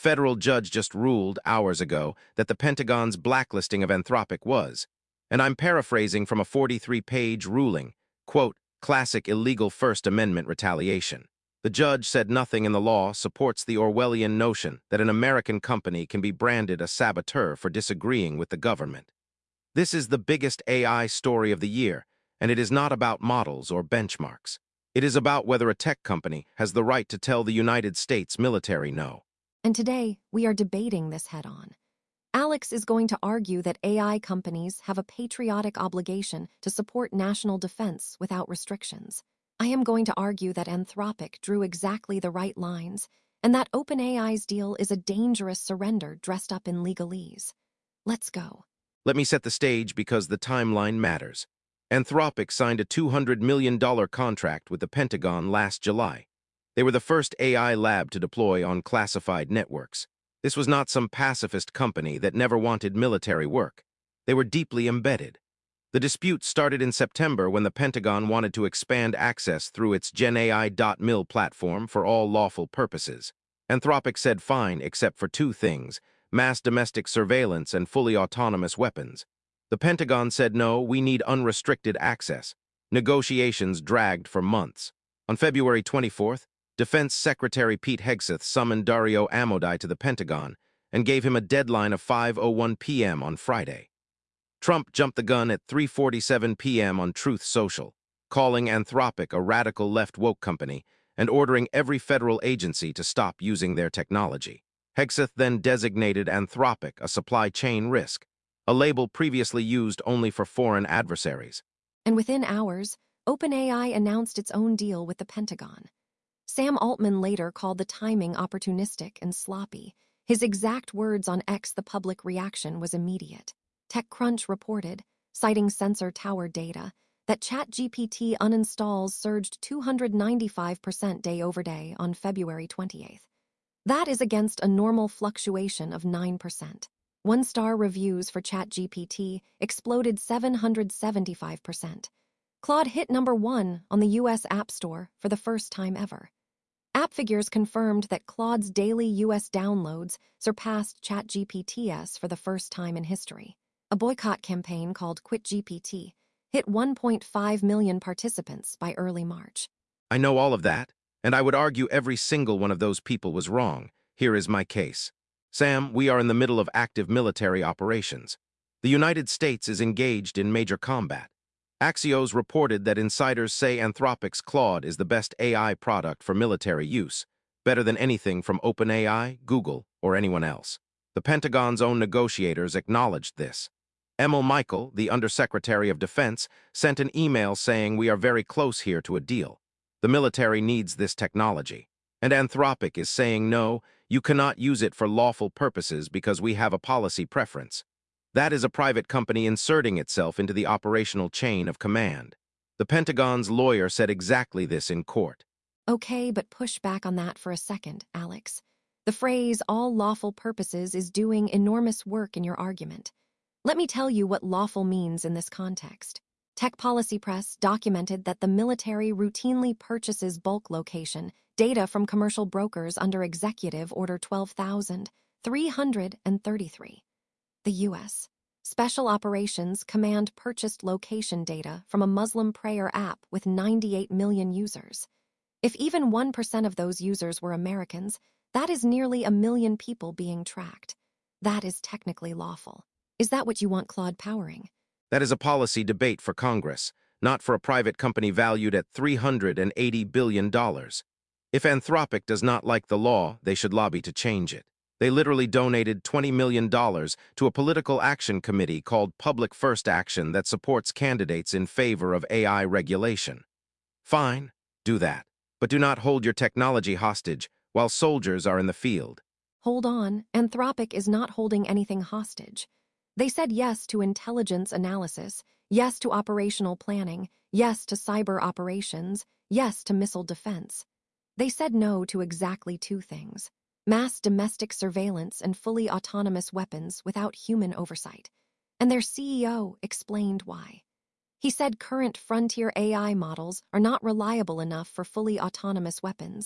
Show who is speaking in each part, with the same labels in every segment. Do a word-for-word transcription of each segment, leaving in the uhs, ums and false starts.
Speaker 1: federal judge just ruled hours ago that the Pentagon's blacklisting of Anthropic was, and I'm paraphrasing from a forty-three page ruling, quote, classic illegal First Amendment retaliation. The judge said nothing in the law supports the Orwellian notion that an American company can be branded a saboteur for disagreeing with the government. This is the biggest A I story of the year, and it is not about models or benchmarks. It is about whether a tech company has the right to tell the United States military no.
Speaker 2: And today, we are debating this head-on. Alex is going to argue that A I companies have a patriotic obligation to support national defense without restrictions. I am going to argue that Anthropic drew exactly the right lines, and that OpenAI's deal is a dangerous surrender dressed up in legalese. Let's go.
Speaker 1: Let me set the stage because the timeline matters. Anthropic signed a two hundred million dollars contract with the Pentagon last July. They were the first A I lab to deploy on classified networks. This was not some pacifist company that never wanted military work. They were deeply embedded. The dispute started in September when the Pentagon wanted to expand access through its GenAI dot mil platform for all lawful purposes. Anthropic said fine except for two things: mass domestic surveillance and fully autonomous weapons. The Pentagon said no, we need unrestricted access. Negotiations dragged for months. On February twenty-fourth, Defense Secretary Pete Hegseth summoned Dario Amodei to the Pentagon and gave him a deadline of five oh one p m on Friday. Trump jumped the gun at three forty-seven p m on Truth Social, calling Anthropic a radical left woke company and ordering every federal agency to stop using their technology. Hegseth then designated Anthropic a supply chain risk, a label previously used only for foreign adversaries.
Speaker 2: And within hours, OpenAI announced its own deal with the Pentagon. Sam Altman later called the timing opportunistic and sloppy. His exact words on X, the public reaction was immediate. TechCrunch reported, citing Sensor Tower data, that ChatGPT uninstalls surged two hundred ninety-five percent day over day on February twenty-eighth. That is against a normal fluctuation of nine percent. One-star reviews for ChatGPT exploded seven hundred seventy-five percent. Claude hit number one on the U S App Store for the first time ever. App figures confirmed that Claude's daily U S downloads surpassed ChatGPT's for the first time in history. A boycott campaign called Quit G P T hit one point five million participants by early March.
Speaker 1: I know all of that, and I would argue every single one of those people was wrong. Here is my case. Sam, we are in the middle of active military operations. The United States is engaged in major combat. Axios reported that insiders say Anthropic's Claude is the best A I product for military use, better than anything from OpenAI, Google, or anyone else. The Pentagon's own negotiators acknowledged this. Emil Michael, the Undersecretary of Defense, sent an email saying we are very close here to a deal. The military needs this technology. And Anthropic is saying no, you cannot use it for lawful purposes because we have a policy preference. That is a private company inserting itself into the operational chain of command. The Pentagon's lawyer said exactly this in court.
Speaker 2: Okay, but push back on that for a second, Alex. The phrase all lawful purposes is doing enormous work in your argument. Let me tell you what lawful means in this context. Tech Policy Press documented that the military routinely purchases bulk location data from commercial brokers under Executive Order twelve thousand three hundred thirty-three. The U S Special Operations Command purchased location data from a Muslim prayer app with ninety-eight million users. If even one percent of those users were Americans, that is nearly a million people being tracked. That is technically lawful. Is that what you want Claude powering?
Speaker 1: That is a policy debate for Congress, not for a private company valued at three hundred eighty billion dollars. If Anthropic does not like the law, they should lobby to change it. They literally donated twenty million dollars to a political action committee called Public First Action that supports candidates in favor of A I regulation. Fine, do that, but do not hold your technology hostage while soldiers are in the field.
Speaker 2: Hold on, Anthropic is not holding anything hostage. They said yes to intelligence analysis, yes to operational planning, yes to cyber operations, yes to missile defense. They said no to exactly two things: mass domestic surveillance and fully autonomous weapons without human oversight. And their C E O explained why. He said current frontier A I models are not reliable enough for fully autonomous weapons,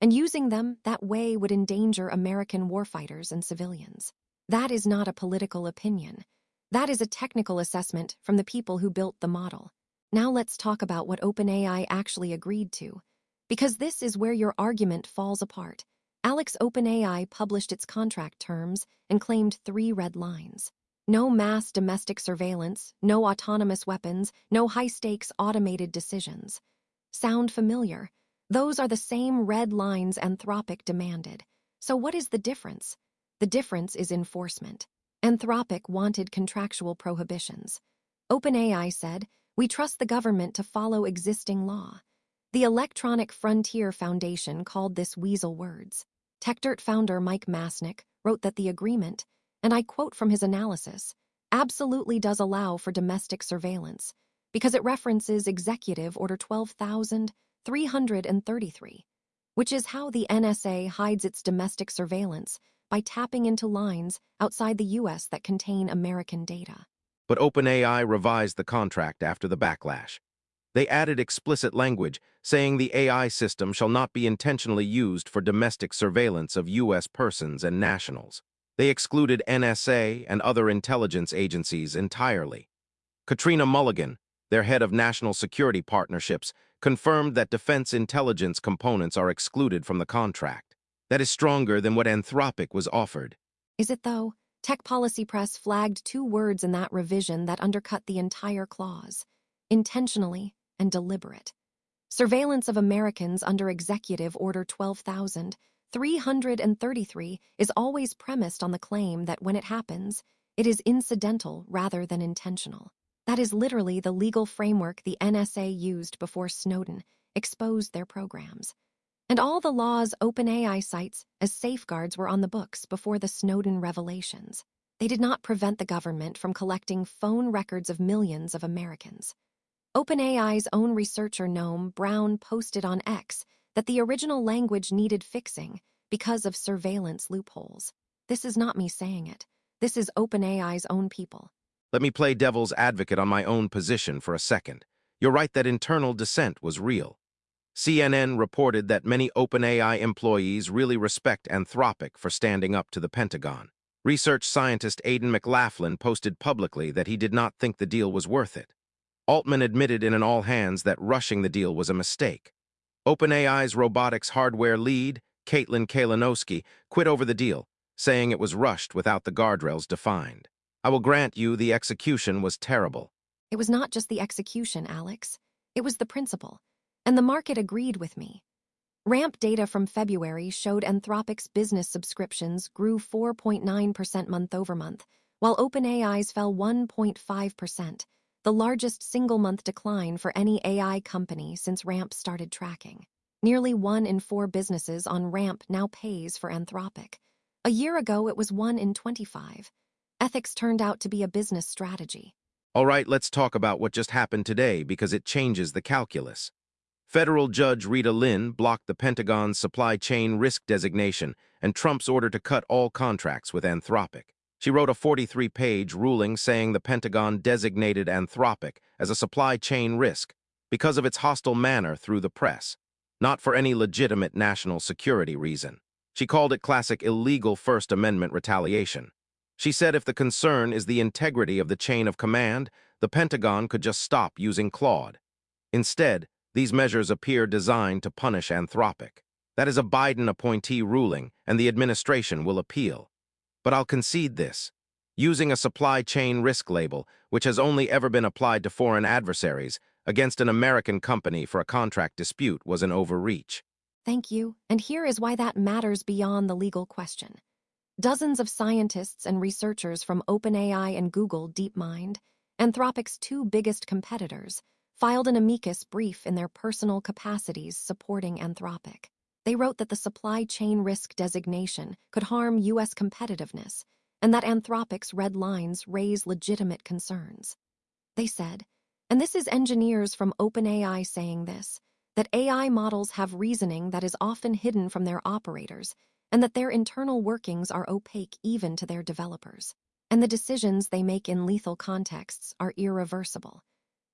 Speaker 2: and using them that way would endanger American warfighters and civilians. That is not a political opinion. That is a technical assessment from the people who built the model. Now let's talk about what OpenAI actually agreed to, because this is where your argument falls apart. Alex OpenAI published its contract terms and claimed three red lines. No mass domestic surveillance, no autonomous weapons, no high-stakes automated decisions. Sound familiar? Those are the same red lines Anthropic demanded. So what is the difference? The difference is enforcement. Anthropic wanted contractual prohibitions. OpenAI said, "We trust the government to follow existing law." The Electronic Frontier Foundation called this weasel words. Techdirt founder Mike Masnick wrote that the agreement, and I quote from his analysis, absolutely does allow for domestic surveillance because it references Executive Order twelve thousand three hundred thirty-three, which is how the N S A hides its domestic surveillance by tapping into lines outside the U S that contain American data.
Speaker 1: But OpenAI revised the contract after the backlash. They added explicit language saying the A I system shall not be intentionally used for domestic surveillance of U S persons and nationals. They excluded N S A and other intelligence agencies entirely. Katrina Mulligan, their head of national security partnerships, confirmed that defense intelligence components are excluded from the contract. That is stronger than what Anthropic was offered.
Speaker 2: Is it though? Tech Policy Press flagged two words in that revision that undercut the entire clause: intentionally and deliberate. Surveillance of Americans under Executive Order twelve thousand three hundred thirty-three is always premised on the claim that when it happens, it is incidental rather than intentional. That is literally the legal framework the N S A used before Snowden exposed their programs. And all the laws OpenAI cites as safeguards were on the books before the Snowden revelations. They did not prevent the government from collecting phone records of millions of Americans. OpenAI's own researcher Noam Brown posted on X that the original language needed fixing because of surveillance loopholes. This is not me saying it. This is OpenAI's own people.
Speaker 1: Let me play devil's advocate on my own position for a second. You're right that internal dissent was real. C N N reported that many OpenAI employees really respect Anthropic for standing up to the Pentagon. Research scientist Aidan McLaughlin posted publicly that he did not think the deal was worth it. Altman admitted in an all-hands that rushing the deal was a mistake. OpenAI's robotics hardware lead, Caitlin Kalinowski, quit over the deal, saying it was rushed without the guardrails defined. I will grant you the execution was terrible.
Speaker 2: It was not just the execution, Alex. It was the principle. And the market agreed with me. RAMP data from February showed Anthropic's business subscriptions grew four point nine percent month-over-month, while OpenAI's fell one point five percent, the largest single-month decline for any A I company since RAMP started tracking. Nearly one in four businesses on RAMP now pays for Anthropic. A year ago, it was one in twenty-five. Ethics turned out to be a business strategy.
Speaker 1: All right, let's talk about what just happened today because it changes the calculus. Federal Judge Rita Lynn blocked the Pentagon's supply chain risk designation and Trump's order to cut all contracts with Anthropic. She wrote a forty-three page ruling saying the Pentagon designated Anthropic as a supply chain risk because of its hostile manner through the press, not for any legitimate national security reason. She called it classic illegal First Amendment retaliation. She said if the concern is the integrity of the chain of command, the Pentagon could just stop using Claude. Instead, these measures appear designed to punish Anthropic. That is a Biden appointee ruling, and the administration will appeal. But I'll concede this. Using a supply chain risk label, which has only ever been applied to foreign adversaries, against an American company for a contract dispute was an overreach.
Speaker 2: Thank you, and here is why that matters beyond the legal question. Dozens of scientists and researchers from OpenAI and Google DeepMind, Anthropic's two biggest competitors, filed an amicus brief in their personal capacities supporting Anthropic. They wrote that the supply chain risk designation could harm U S competitiveness and that Anthropic's red lines raise legitimate concerns. They said, and this is engineers from OpenAI saying this, that A I models have reasoning that is often hidden from their operators and that their internal workings are opaque even to their developers, and the decisions they make in lethal contexts are irreversible.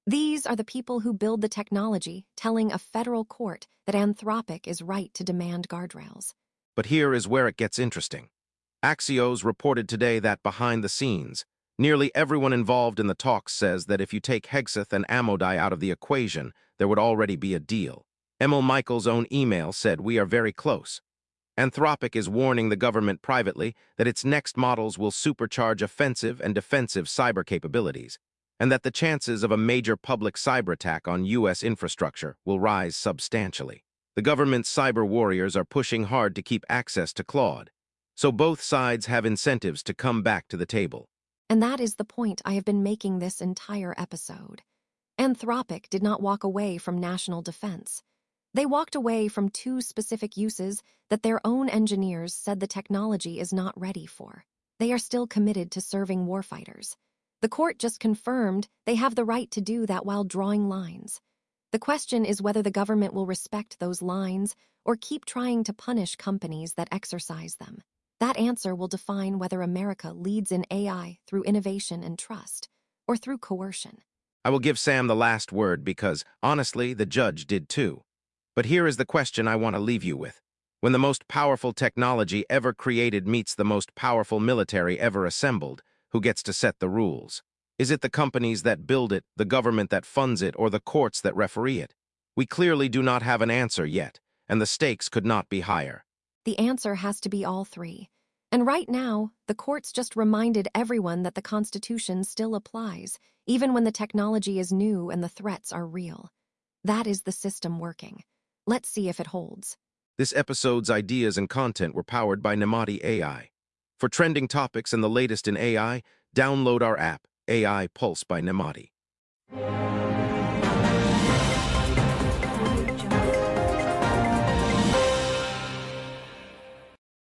Speaker 2: These are the people who build the technology, telling a federal court that Anthropic is right to demand guardrails.
Speaker 1: But here is where it gets interesting. Axios reported today that behind the scenes, nearly everyone involved in the talks says that if you take Hegseth and Amodei out of the equation, there would already be a deal. Emil Michael's own email said, "We are very close." Anthropic is warning the government privately that its next models will supercharge offensive and defensive cyber capabilities, and that the chances of a major public cyber attack on U S infrastructure will rise substantially. The government's cyber warriors are pushing hard to keep access to Claude, so both sides have incentives to come back to the table.
Speaker 2: And that is the point I have been making this entire episode. Anthropic did not walk away from national defense. They walked away from two specific uses that their own engineers said the technology is not ready for. They are still committed to serving warfighters. The court just confirmed they have the right to do that while drawing lines. The question is whether the government will respect those lines or keep trying to punish companies that exercise them. That answer will define whether America leads in A I through innovation and trust, or through coercion.
Speaker 1: I will give Sam the last word because, honestly, the judge did too. But here is the question I want to leave you with. When the most powerful technology ever created meets the most powerful military ever assembled, who gets to set the rules? Is it the companies that build it, the government that funds it, or the courts that referee it? We clearly do not have an answer yet, and the stakes could not be higher.
Speaker 2: The answer has to be all three. And right now, the courts just reminded everyone that the Constitution still applies, even when the technology is new and the threats are real. That is the system working. Let's see if it holds.
Speaker 1: This episode's ideas and content were powered by Nemati A I. For trending topics and the latest in A I, download our app, A I Pulse by Nemati.